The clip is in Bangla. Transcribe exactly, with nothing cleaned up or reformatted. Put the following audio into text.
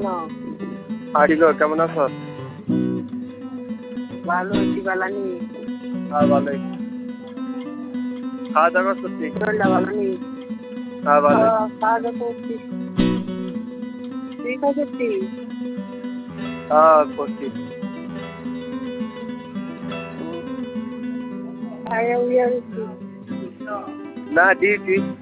কেন? আরিলো কেমন আছো? ভালো আছি, ভালো নেই। হ্যাঁ ভালোই। খাওয়া দাওয়া করছি। শরীরটা ভালো নেই। হ্যাঁ ভালোই। খাওয়া দাওয়া করছি। তুই খাওয়া করছিস? হ্যাঁ করছি। খাইয়া উইয়া গেছি। না ডিউটি।